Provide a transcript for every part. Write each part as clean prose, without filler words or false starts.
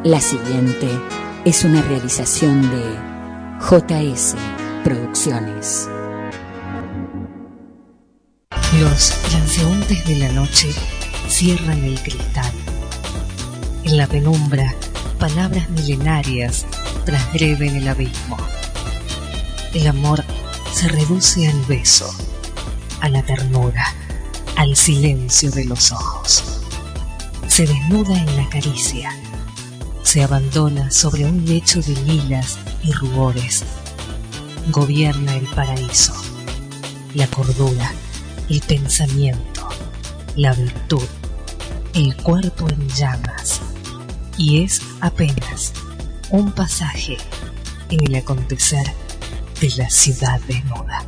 La siguiente es una realización de JS Producciones. Los transeúntes de la noche cierran el cristal. En la penumbra, palabras milenarias transgreden el abismo. El amor se reduce al beso, a la ternura, al silencio de los ojos. Se desnuda en la caricia. Se abandona sobre un lecho de lilas y rubores. Gobierna el paraíso, la cordura, el pensamiento, la virtud, el cuerpo en llamas. Y es apenas un pasaje en el acontecer de la ciudad desnuda.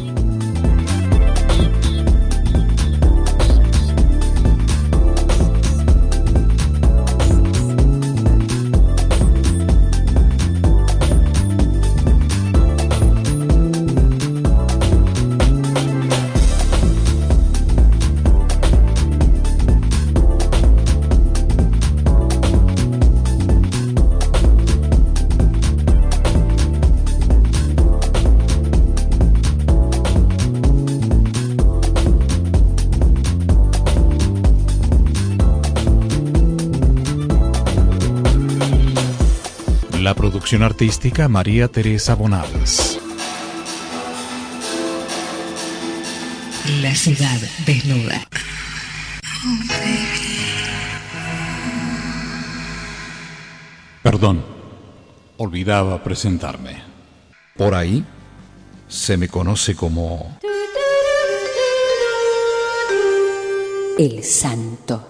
La producción artística María Teresa Bonales. La ciudad desnuda. Perdón, olvidaba presentarme. Por ahí se me conoce como El Santo.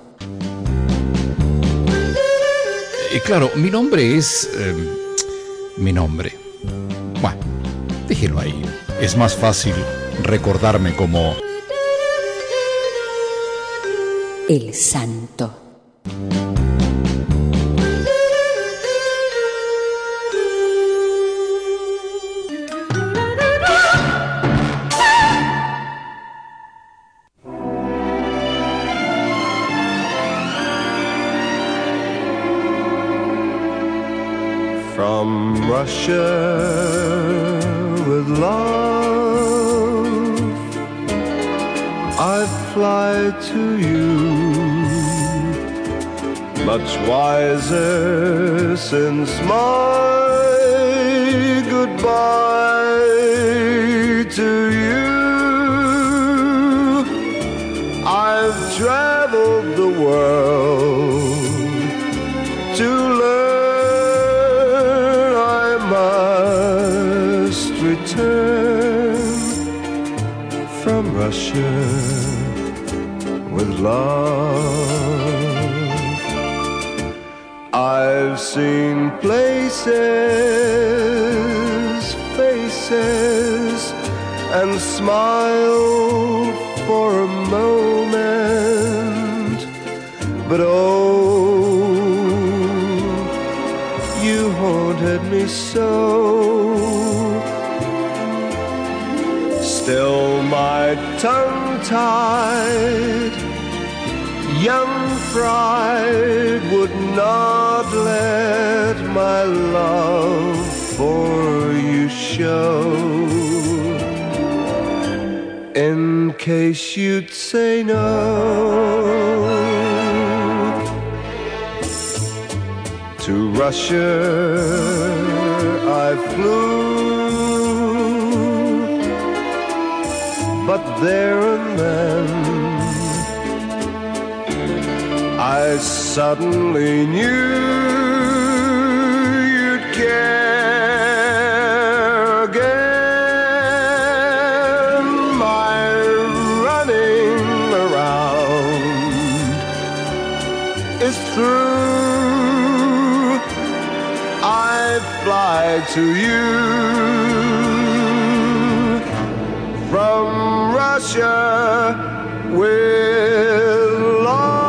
Y claro, mi nombre es... mi nombre. Bueno, déjelo ahí. Es más fácil recordarme como El Santo. From Russia with love, I fly to you, much wiser since my goodbye to you. I've traveled the world to learn return from Russia with love. I've seen places, faces, and smiled for a moment, but oh, you haunted me so. Still my tongue-tied young pride would not let my love for you show, in case you'd say no. To Russia I flew, but there and then I suddenly knew you'd care again. My running around is through. I fly to you from Russia with love.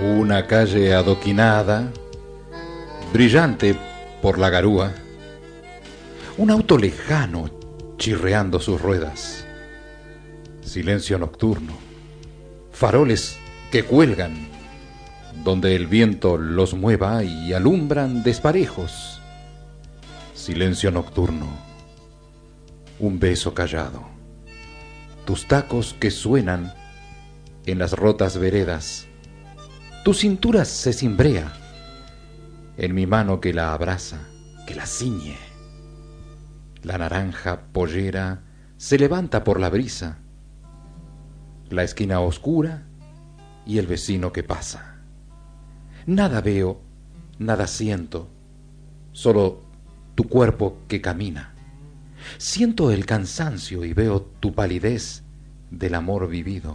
Una calle adoquinada, brillante por la garúa, un auto lejano chirreando sus ruedas, silencio nocturno, faroles que cuelgan donde el viento los mueva y alumbran desparejos, silencio nocturno, un beso callado, tus tacos que suenan en las rotas veredas, tu cintura se cimbrea en mi mano que la abraza, que la ciñe. La naranja pollera se levanta por la brisa, la esquina oscura y el vecino que pasa. Nada veo, nada siento, solo tu cuerpo que camina. Siento el cansancio y veo tu palidez del amor vivido.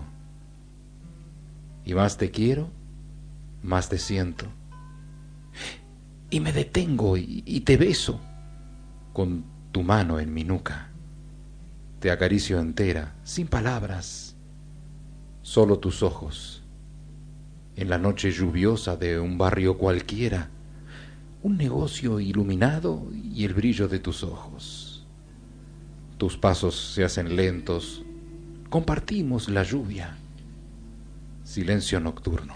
Y más te quiero, más te siento. Y me detengo y te beso con tu mano en mi nuca. Te acaricio entera, sin palabras, solo tus ojos. En la noche lluviosa de un barrio cualquiera, un negocio iluminado y el brillo de tus ojos. Tus pasos se hacen lentos, compartimos la lluvia, silencio nocturno.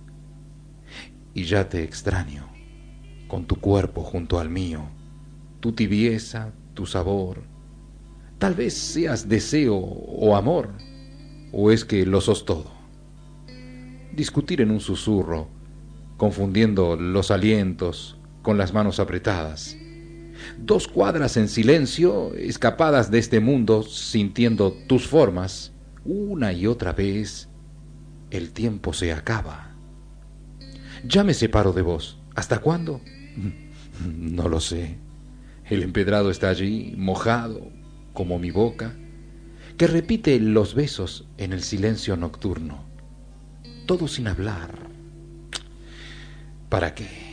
Y ya te extraño, con tu cuerpo junto al mío, tu tibieza, tu sabor. Tal vez seas deseo o amor, o es que lo sos todo. Discutir en un susurro, confundiendo los alientos con las manos apretadas. 2 cuadras en silencio, escapadas de este mundo, sintiendo tus formas. Una y otra vez, el tiempo se acaba. Ya me separo de vos. ¿Hasta cuándo? No lo sé. El empedrado está allí, mojado, como mi boca, que repite los besos en el silencio nocturno. Todo sin hablar. ¿Para qué?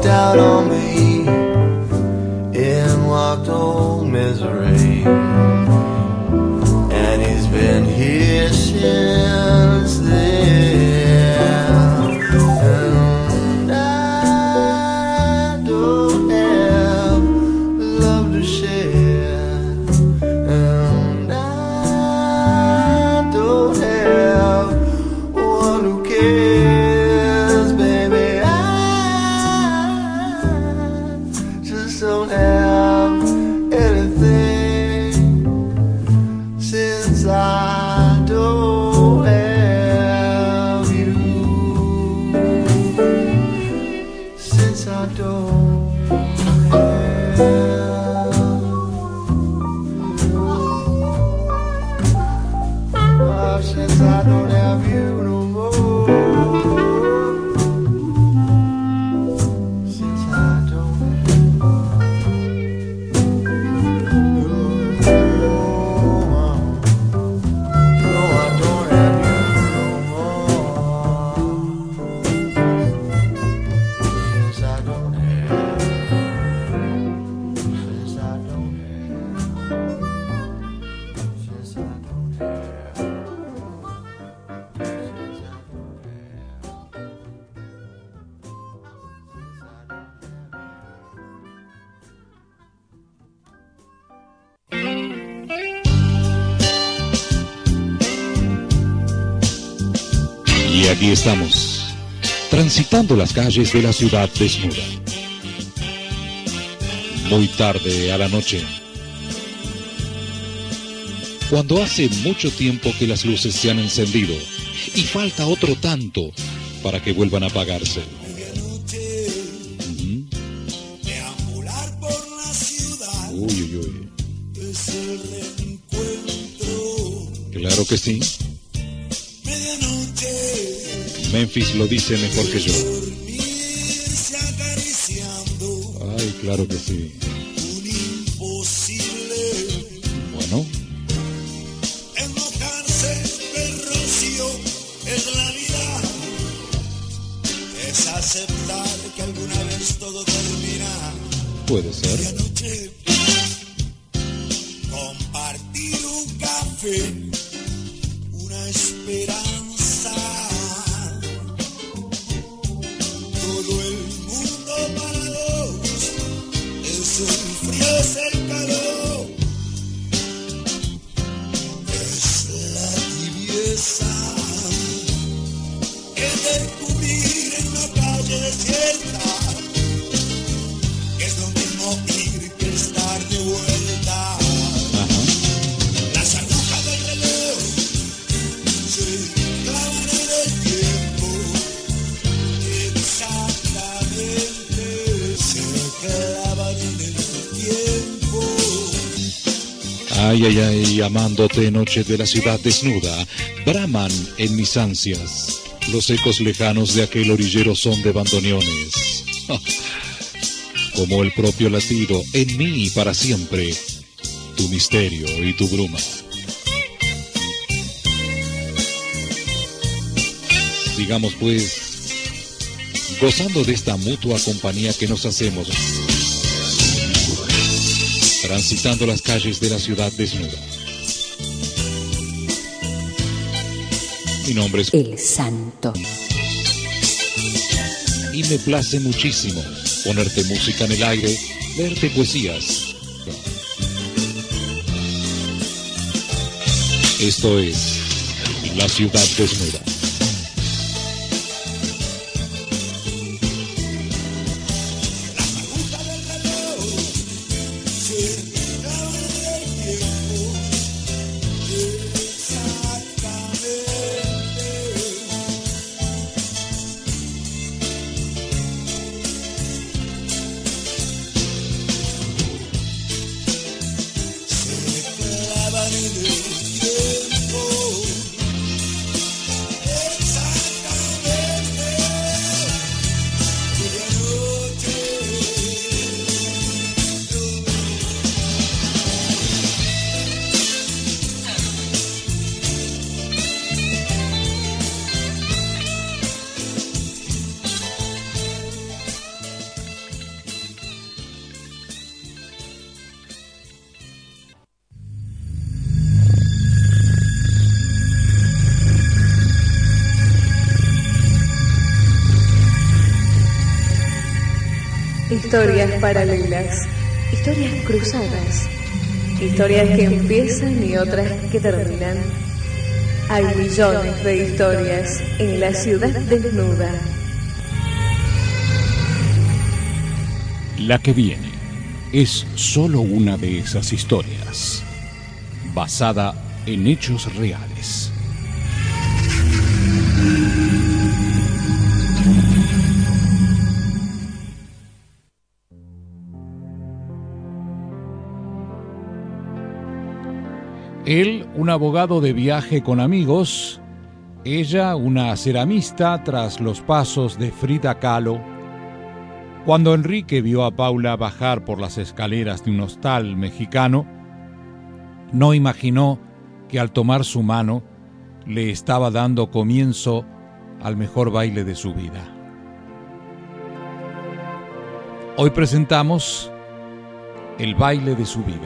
walked out on me in walked old misery, and he's been here since then, and I don't have love to share, and I don't have one who cares, baby. I just don't have anything since I don't have you, since I don't have you, since I don't have you no more, since I don't have you no more. No, I don't have you no more. Since I don't have, since I don't have, since I don't have, since I don't Y aquí estamos, transitando las calles de la ciudad desnuda. Muy tarde a la noche, cuando hace mucho tiempo que las luces se han encendido y falta otro tanto para que vuelvan a apagarse. Ujú. Deambular por la ciudad Uy, uy, uy. es el reencuentro. Claro que sí. Medianoche, Memphis lo dice mejor que yo. dormirse acariciando Ay, claro que sí. un imposible. Bueno, Enmojarse del rocío es la vida. Es aceptar que alguna vez todo termina. puede ser. Medianoche, compartir un café, una esperanza. Todo el mundo para dos, es el frío, es el calor, es la tibieza que descubrir en la calle desierta, que es lo mismo ir que estar de vuelta. Ajá. Las agujas del reloj se clavan en el tiempo, exactamente, se clavan en el tiempo. Ay, ay, ay, amándote, noche de la ciudad desnuda, braman en mis ansias. Los ecos lejanos de aquel orillero son de bandoneones. Como el propio latido, en mí para siempre, tu misterio y tu bruma. Sigamos pues, gozando de esta mutua compañía que nos hacemos, transitando las calles de la ciudad desnuda. Mi nombre es... El Santo. Y me place muchísimo ponerte música en el aire, leerte poesías. Esto es La Ciudad Desnuda. Historias paralelas, historias cruzadas, historias que empiezan y otras que terminan. Hay millones de historias en la ciudad desnuda. La que viene es solo una de esas historias, basada en hechos reales. Él, un abogado de viaje con amigos, ella, una ceramista tras los pasos de Frida Kahlo. Cuando Enrique vio a Paula bajar por las escaleras de un hostal mexicano, no imaginó que al tomar su mano le estaba dando comienzo al mejor baile de su vida. Hoy presentamos el baile de su vida.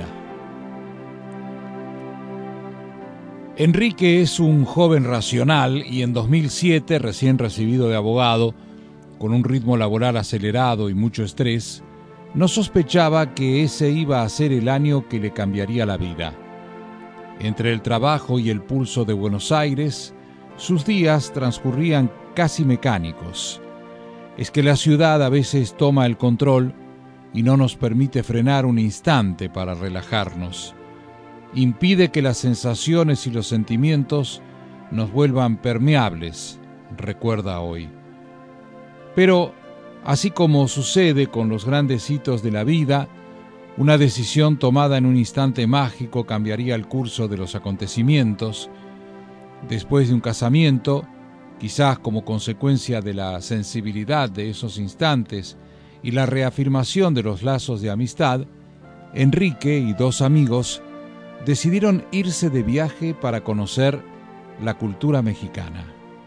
Enrique es un joven racional y en 2007, recién recibido de abogado, con un ritmo laboral acelerado y mucho estrés, no sospechaba que ese iba a ser el año que le cambiaría la vida. Entre el trabajo y el pulso de Buenos Aires, sus días transcurrían casi mecánicos. Es que la ciudad a veces toma el control y no nos permite frenar un instante para relajarnos. Impide que las sensaciones y los sentimientos nos vuelvan permeables, recuerda hoy. Pero, así como sucede con los grandes hitos de la vida, una decisión tomada en un instante mágico cambiaría el curso de los acontecimientos. Después de un casamiento, quizás como consecuencia de la sensibilidad de esos instantes y la reafirmación de los lazos de amistad, Enrique y dos amigos decidieron irse de viaje para conocer la cultura mexicana.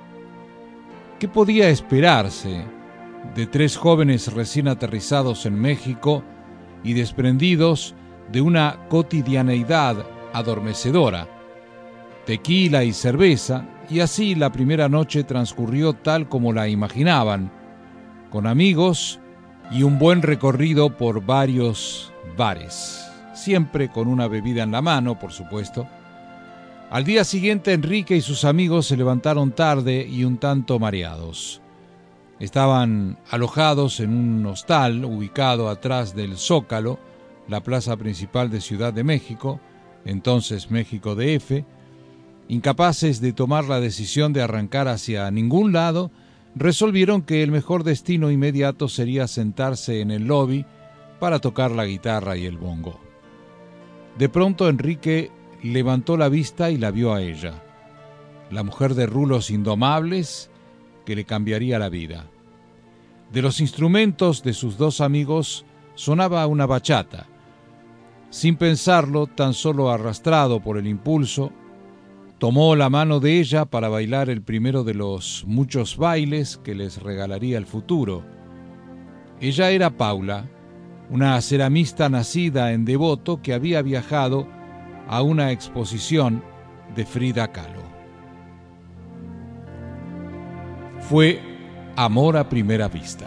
¿Qué podía esperarse de tres jóvenes recién aterrizados en México y desprendidos de una cotidianeidad adormecedora? Tequila y cerveza, y así la primera noche transcurrió tal como la imaginaban, con amigos y un buen recorrido por varios bares. Siempre con una bebida en la mano, por supuesto. Al día siguiente, Enrique y sus amigos se levantaron tarde y un tanto mareados. Estaban alojados en un hostal ubicado atrás del Zócalo, la plaza principal de Ciudad de México, entonces México DF. Incapaces de tomar la decisión de arrancar hacia ningún lado, resolvieron que el mejor destino inmediato sería sentarse en el lobby para tocar la guitarra y el bongo. De pronto Enrique levantó la vista y la vio a ella, la mujer de rulos indomables que le cambiaría la vida. De los instrumentos de sus dos amigos sonaba una bachata. Sin pensarlo, tan solo arrastrado por el impulso, tomó la mano de ella para bailar el primero de los muchos bailes que les regalaría el futuro. Ella era Paula, una ceramista nacida en Devoto que había viajado a una exposición de Frida Kahlo. Fue amor a primera vista.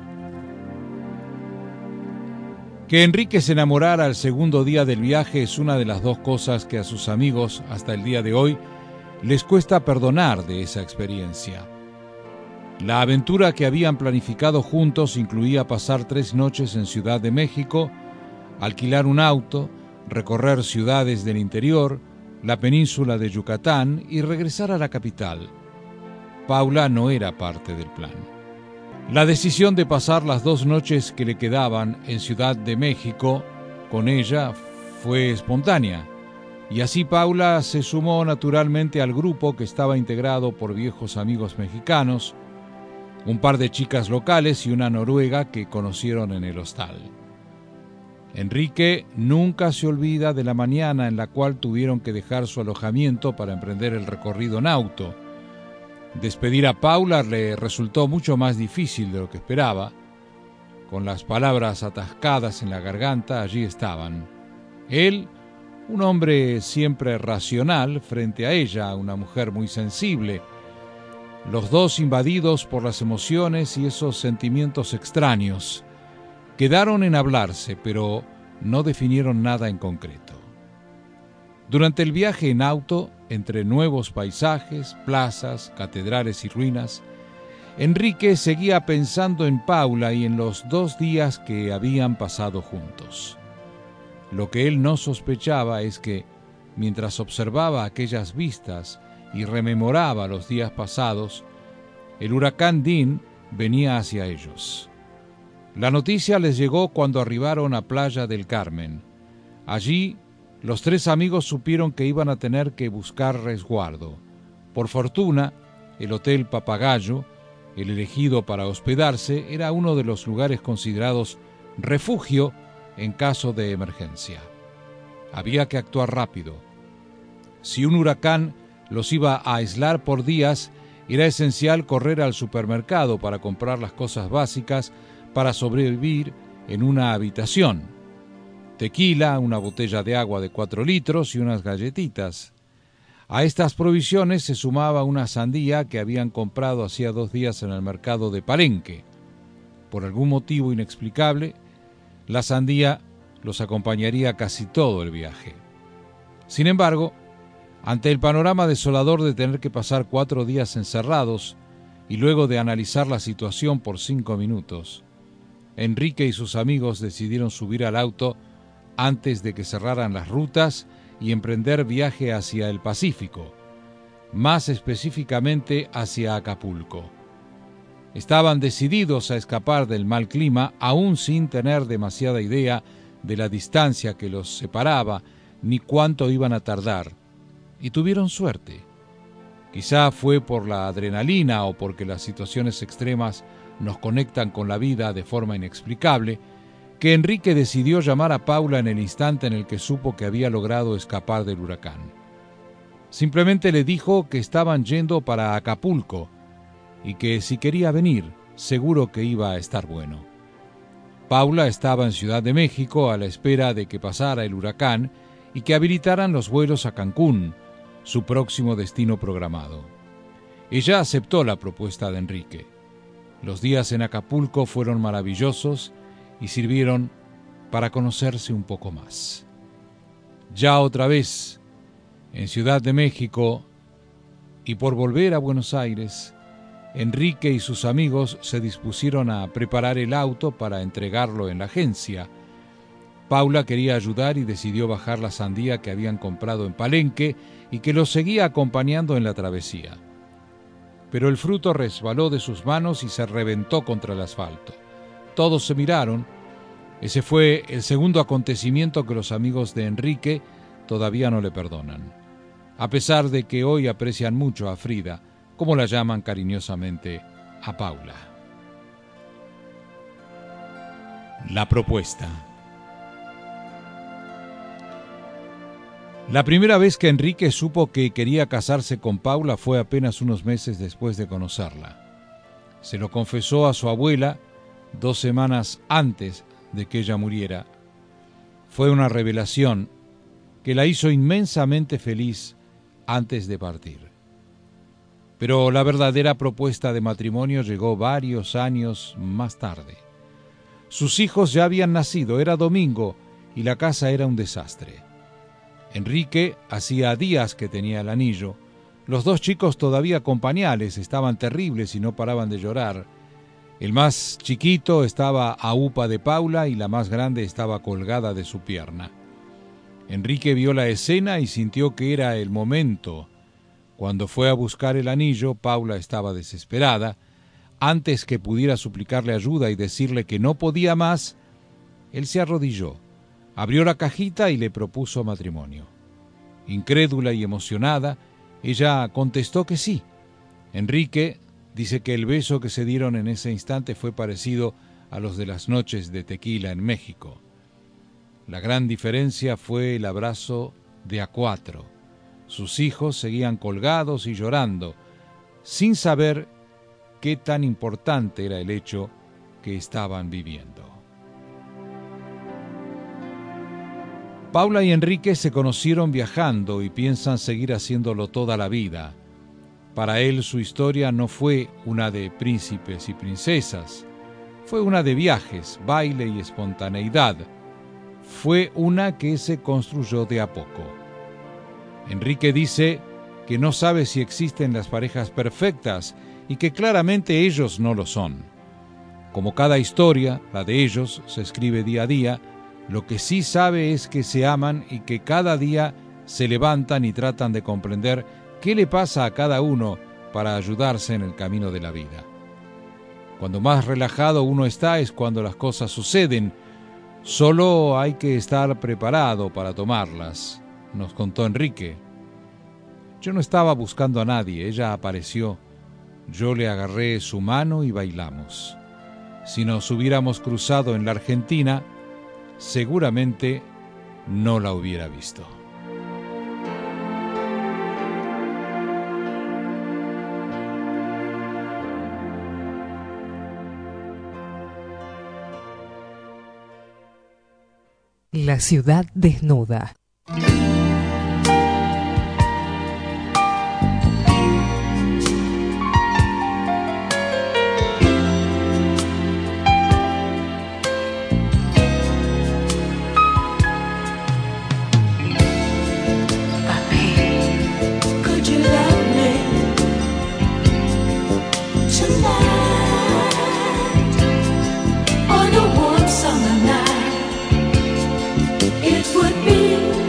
Que Enrique se enamorara al segundo día del viaje es una de las dos cosas que a sus amigos hasta el día de hoy les cuesta perdonar de esa experiencia. La aventura que habían planificado juntos incluía pasar 3 noches en Ciudad de México, alquilar un auto, recorrer ciudades del interior, la península de Yucatán y regresar a la capital. Paula no era parte del plan. La decisión de pasar las 2 noches que le quedaban en Ciudad de México con ella fue espontánea, y así Paula se sumó naturalmente al grupo que estaba integrado por viejos amigos mexicanos, un par de chicas locales y una noruega que conocieron en el hostal. Enrique nunca se olvida de la mañana en la cual tuvieron que dejar su alojamiento para emprender el recorrido en auto. Despedir a Paula le resultó mucho más difícil de lo que esperaba. Con las palabras atascadas en la garganta, allí estaban. Él, un hombre siempre racional, frente a ella, una mujer muy sensible. Los dos invadidos por las emociones y esos sentimientos extraños. Quedaron en hablarse, pero no definieron nada en concreto. Durante el viaje en auto, entre nuevos paisajes, plazas, catedrales y ruinas, Enrique seguía pensando en Paula y en los 2 días que habían pasado juntos. Lo que él no sospechaba es que, mientras observaba aquellas vistas y rememoraba los días pasados, el huracán Dean venía hacia ellos. La noticia les llegó cuando arribaron a Playa del Carmen. Allí, los 3 amigos supieron que iban a tener que buscar resguardo. Por fortuna, el Hotel Papagayo, el elegido para hospedarse, era uno de los lugares considerados refugio en caso de emergencia. Había que actuar rápido. Si un huracán los iba a aislar por días, era esencial correr al supermercado para comprar las cosas básicas para sobrevivir en una habitación: tequila, una botella de agua de 4 litros y unas galletitas. A estas provisiones se sumaba una sandía que habían comprado hacía 2 días en el mercado de Palenque. Por algún motivo inexplicable, la sandía los acompañaría casi todo el viaje. Sin embargo, ante el panorama desolador de tener que pasar 4 días encerrados y luego de analizar la situación por 5 minutos, Enrique y sus amigos decidieron subir al auto antes de que cerraran las rutas y emprender viaje hacia el Pacífico, más específicamente hacia Acapulco. Estaban decididos a escapar del mal clima, aún sin tener demasiada idea de la distancia que los separaba ni cuánto iban a tardar, y tuvieron suerte. Quizá fue por la adrenalina o porque las situaciones extremas nos conectan con la vida de forma inexplicable, que Enrique decidió llamar a Paula en el instante en el que supo que había logrado escapar del huracán. Simplemente le dijo que estaban yendo para Acapulco y que si quería venir, seguro que iba a estar bueno. Paula estaba en Ciudad de México a la espera de que pasara el huracán y que habilitaran los vuelos a Cancún, su próximo destino programado. Ella aceptó la propuesta de Enrique. Los días en Acapulco fueron maravillosos y sirvieron para conocerse un poco más. Ya otra vez, en Ciudad de México, y por volver a Buenos Aires, Enrique y sus amigos se dispusieron a preparar el auto para entregarlo en la agencia. Paula quería ayudar y decidió bajar la sandía que habían comprado en Palenque y que los seguía acompañando en la travesía. Pero el fruto resbaló de sus manos y se reventó contra el asfalto. Todos se miraron. Ese fue el segundo acontecimiento que los amigos de Enrique todavía no le perdonan, a pesar de que hoy aprecian mucho a Frida, como la llaman cariñosamente a Paula. La propuesta. La primera vez que Enrique supo que quería casarse con Paula fue apenas unos meses después de conocerla. Se lo confesó a su abuela 2 semanas antes de que ella muriera. Fue una revelación que la hizo inmensamente feliz antes de partir. Pero la verdadera propuesta de matrimonio llegó varios años más tarde. Sus hijos ya habían nacido, era domingo y la casa era un desastre. Enrique hacía días que tenía el anillo. Los 2 chicos todavía con pañales estaban terribles y no paraban de llorar. El más chiquito estaba a upa de Paula y la más grande estaba colgada de su pierna. Enrique vio la escena y sintió que era el momento. Cuando fue a buscar el anillo, Paula estaba desesperada. Antes que pudiera suplicarle ayuda y decirle que no podía más, él se arrodilló, abrió la cajita y le propuso matrimonio. Incrédula y emocionada, ella contestó que sí. Enrique dice que el beso que se dieron en ese instante fue parecido a los de las noches de tequila en México. La gran diferencia fue el abrazo de a 4. Sus hijos seguían colgados y llorando, sin saber qué tan importante era el hecho que estaban viviendo. Paula y Enrique se conocieron viajando y piensan seguir haciéndolo toda la vida. Para él su historia no fue una de príncipes y princesas, Fue una de viajes, baile y espontaneidad. Fue una que se construyó de a poco. Enrique dice que no sabe si existen las parejas perfectas y que claramente ellos no lo son. Como cada historia, la de ellos se escribe día a día, lo que sí sabe es que se aman y que cada día se levantan y tratan de comprender qué le pasa a cada uno para ayudarse en el camino de la vida. Cuando más relajado uno está es cuando las cosas suceden. Solo hay que estar preparado para tomarlas, nos contó Enrique. Yo no estaba buscando a nadie, ella apareció. Yo le agarré su mano y bailamos. Si nos hubiéramos cruzado en la Argentina, seguramente no la hubiera visto. La ciudad desnuda. On a warm summer night, it would be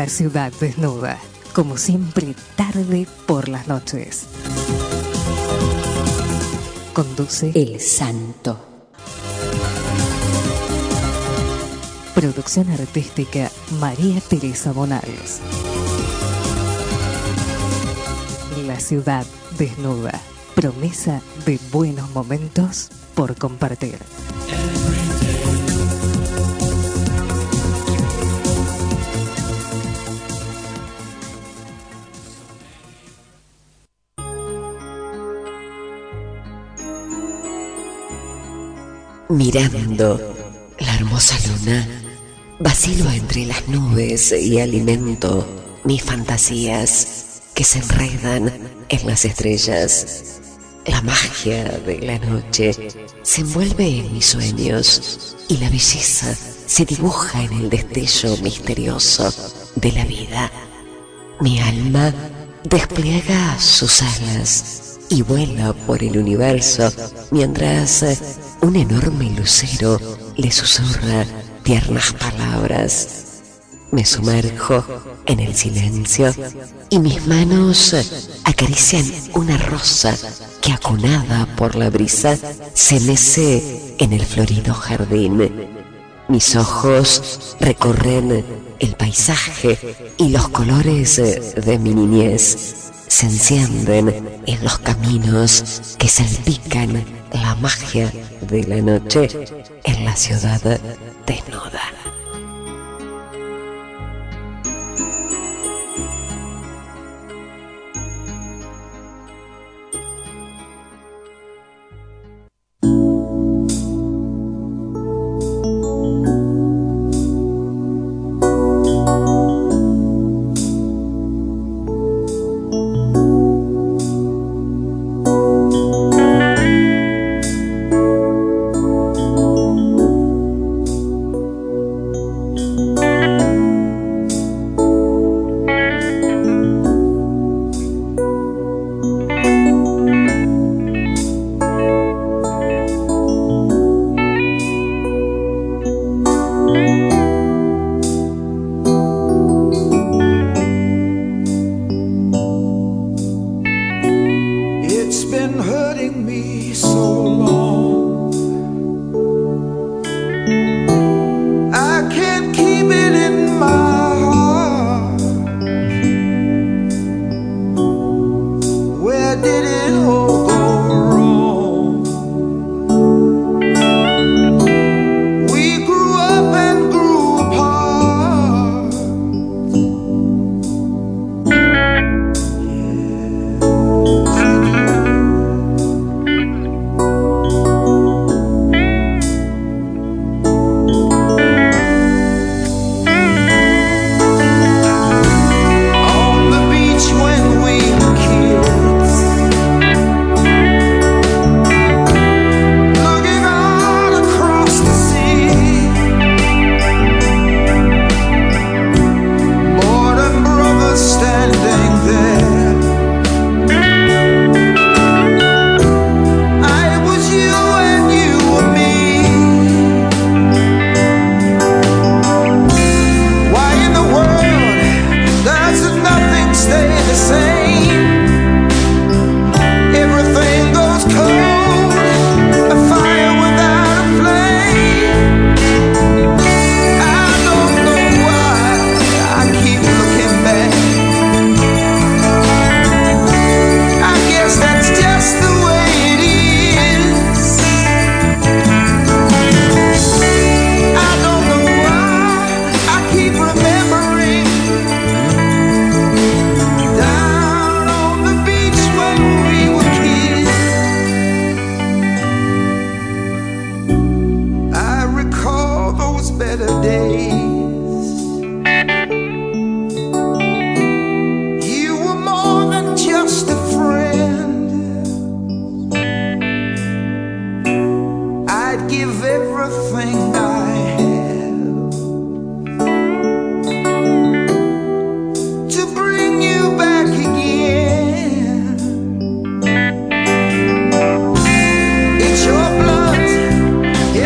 La ciudad desnuda, como siempre, tarde por las noches. Conduce El Santo. Producción artística María Teresa Bonales. La ciudad desnuda, promesa de buenos momentos por compartir. Mirando la hermosa luna, vacilo entre las nubes y alimento mis fantasías que se enredan en las estrellas. La magia de la noche se envuelve en mis sueños y la belleza se dibuja en el destello misterioso de la vida. Mi alma despliega sus alas y vuela por el universo mientras un enorme lucero le susurra tiernas palabras. Me sumerjo en el silencio y mis manos acarician una rosa que, acunada por la brisa, se mece en el florido jardín. Mis ojos recorren el paisaje y los colores de mi niñez se encienden en los caminos que salpican la magia de la noche en la ciudad desnuda.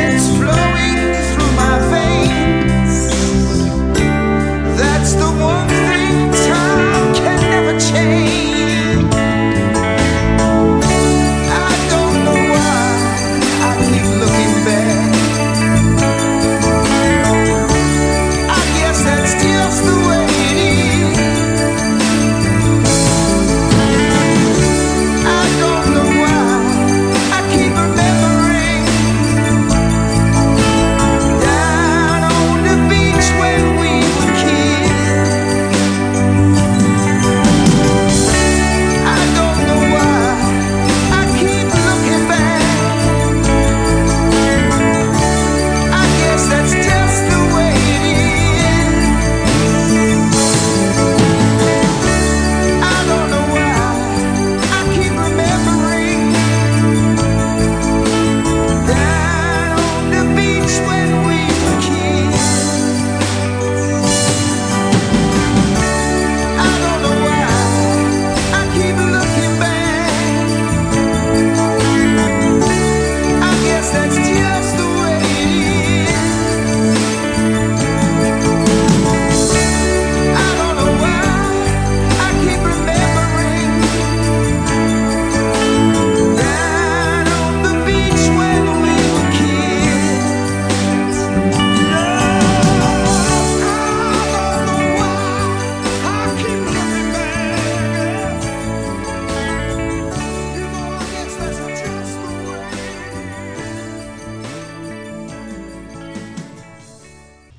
That's the one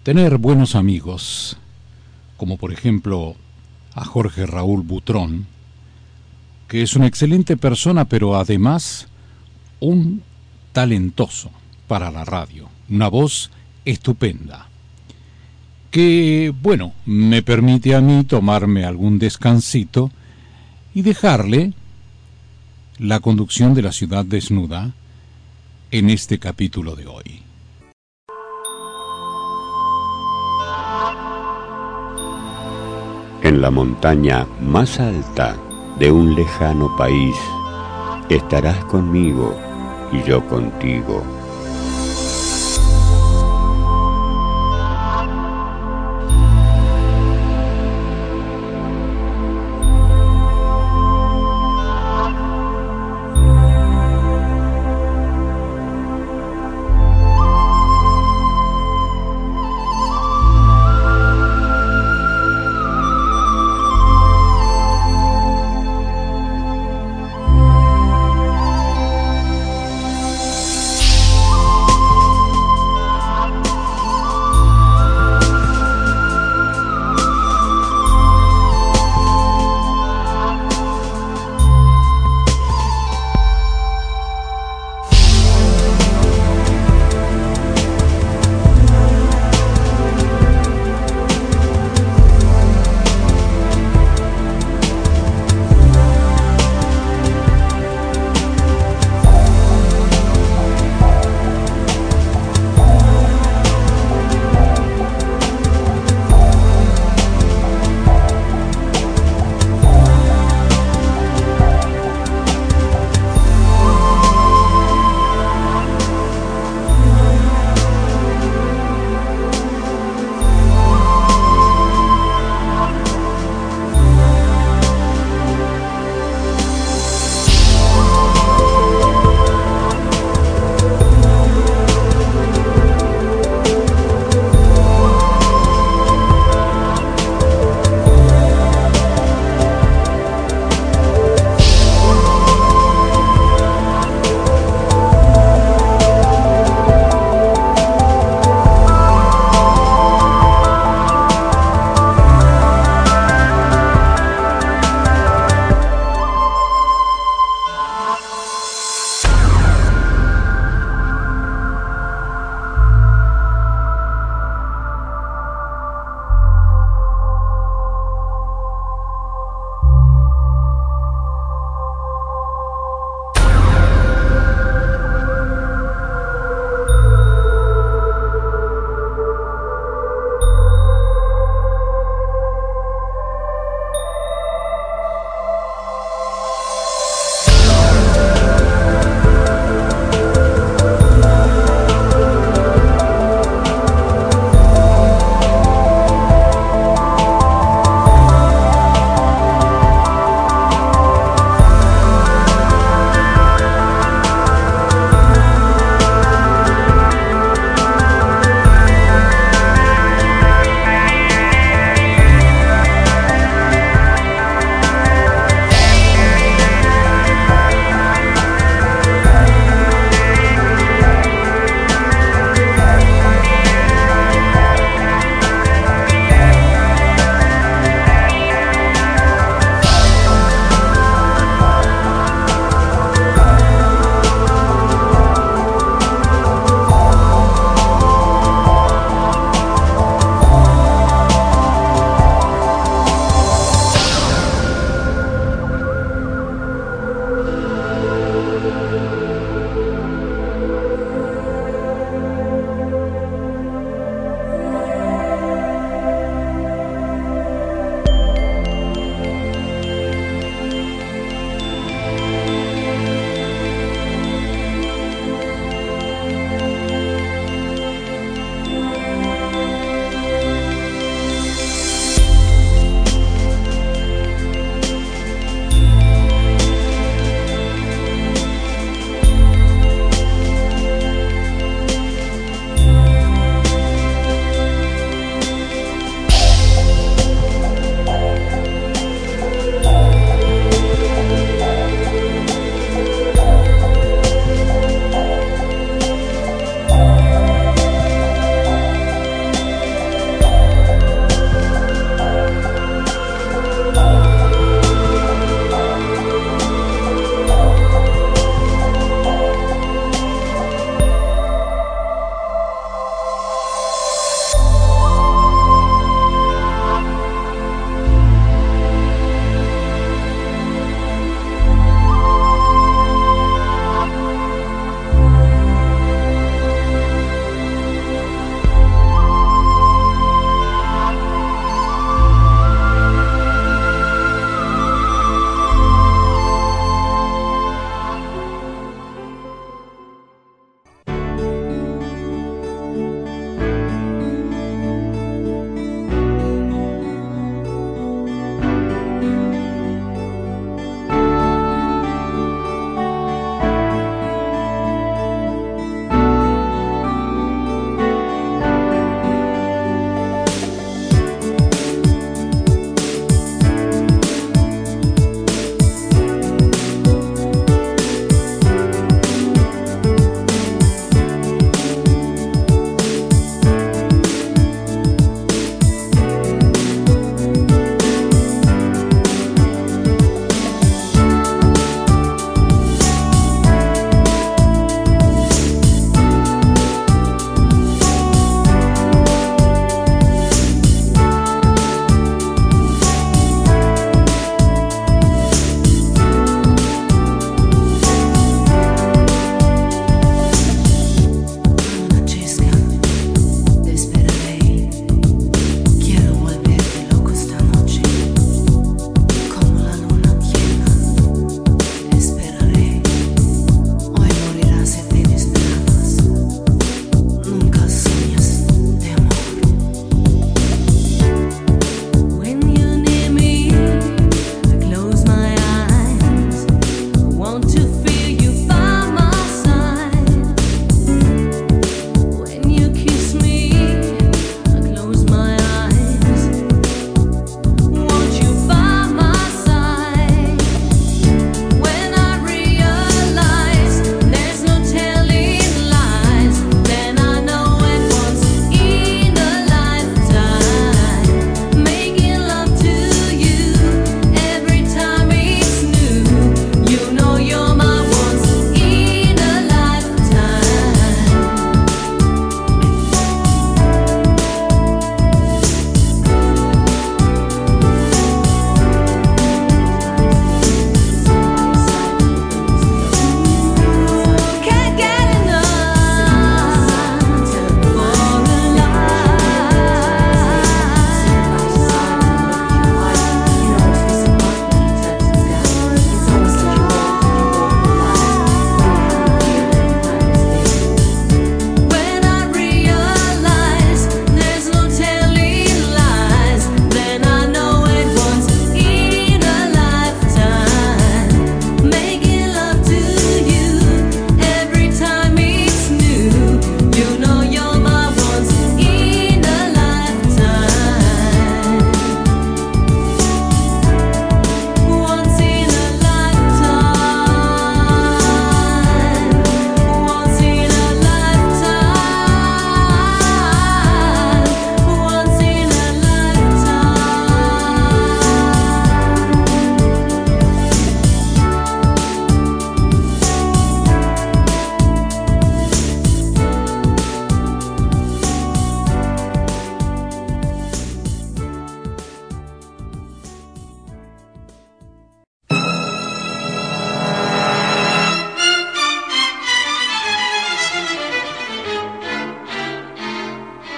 Tener buenos amigos, como por ejemplo a Jorge Raúl Butrón, que es una excelente persona, pero además un talentoso para la radio, una voz estupenda, que, bueno, me permite a mí tomarme algún descansito y dejarle la conducción de La Ciudad Desnuda en este capítulo de hoy. En la montaña más alta de un lejano país, estarás conmigo y yo contigo.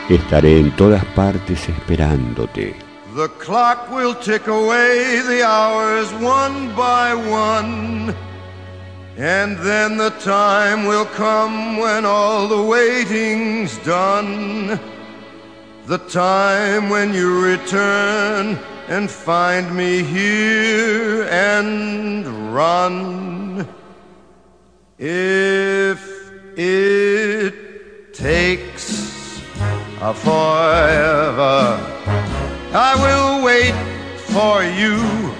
estaré en todas partes esperándote. The clock will tick away the hours one by one, and then the time will come when all the waiting's done. The time when you return and find me here and run. If it takes a forever, I will wait for you.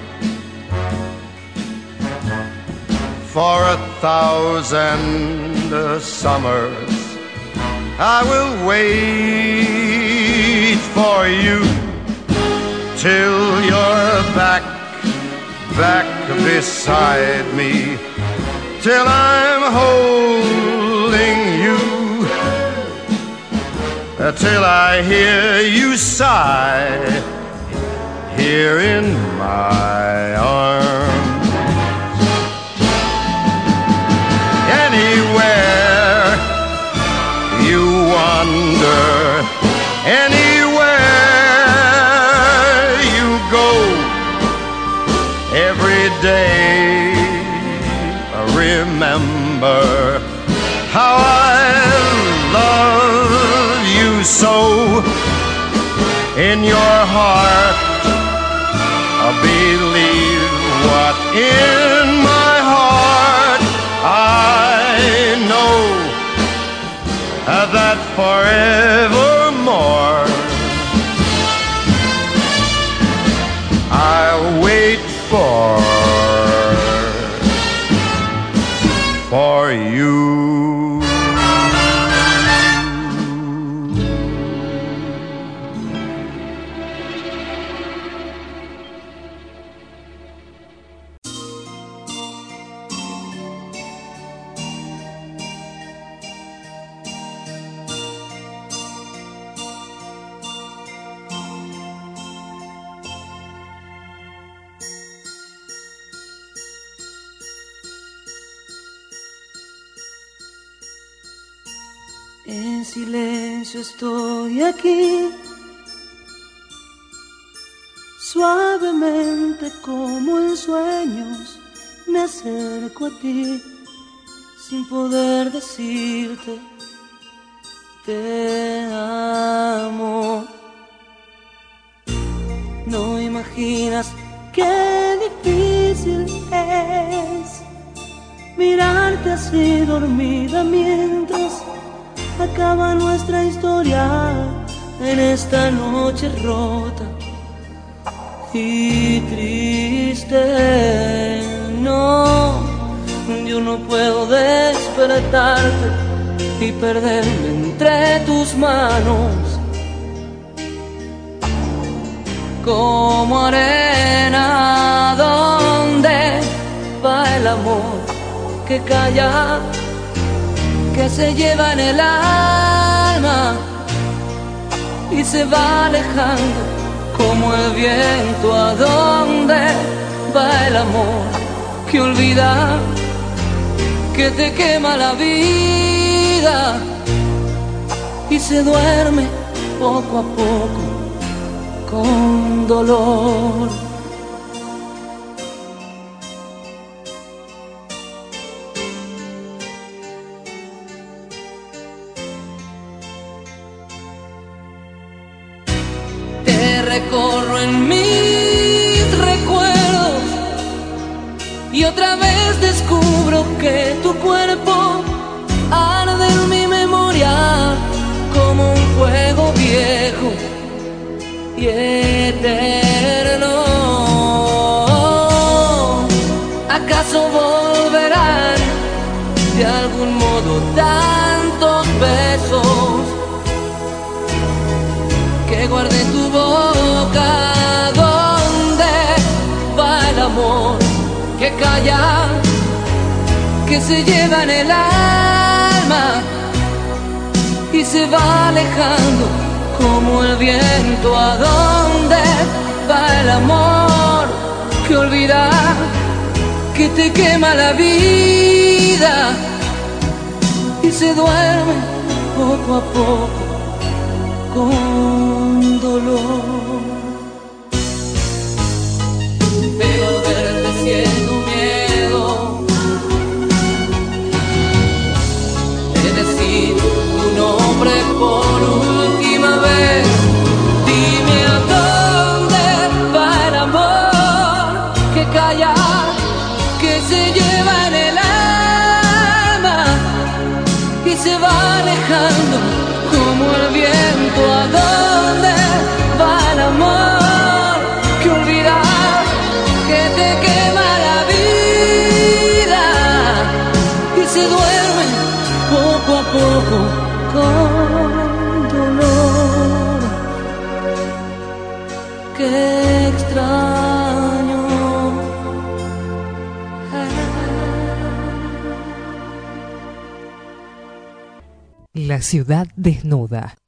For 1,000 summers, I will wait for you till you're back beside me, till I'm holding you, till I hear you sigh here in my arms. Anywhere you wander, anywhere you go, every day remember how I love you so. In your heart, believe what in my heart I know, that forevermore I'll wait for you. En silencio estoy aquí, suavemente como en sueños me acerco a ti, sin poder decirte te amo. No imaginas qué difícil es mirarte así dormida mientras acaba nuestra historia en esta noche rota y triste. No, yo no puedo despertarte y perderme entre tus manos como arena. ¿Dónde va el amor que calla, que se lleva en el alma y se va alejando como el viento? ¿A dónde va el amor que olvida, que te quema la vida y se duerme poco a poco con dolor? Recorro en mis recuerdos y otra vez descubro que tu cuerpo arde en mi memoria como un fuego viejo y eterno. ¿Acaso volverán de algún modo tantos besos que guardé en tu boca? ¿Dónde va el amor que calla, que se lleva en el alma y se va alejando como el viento? ¿A dónde va el amor que olvida, que te quema la vida y se duerme poco a poco con dolor. Pero al verte siento miedo de decir tu nombre por última vez. Dime a dónde va el amor que calla, que se lleva en el alma y se va alejando como el viento. ¿A dónde va el amor que olvidar, que te quema la vida y se duerme poco a poco con dolor? Qué extraño. La ciudad desnuda.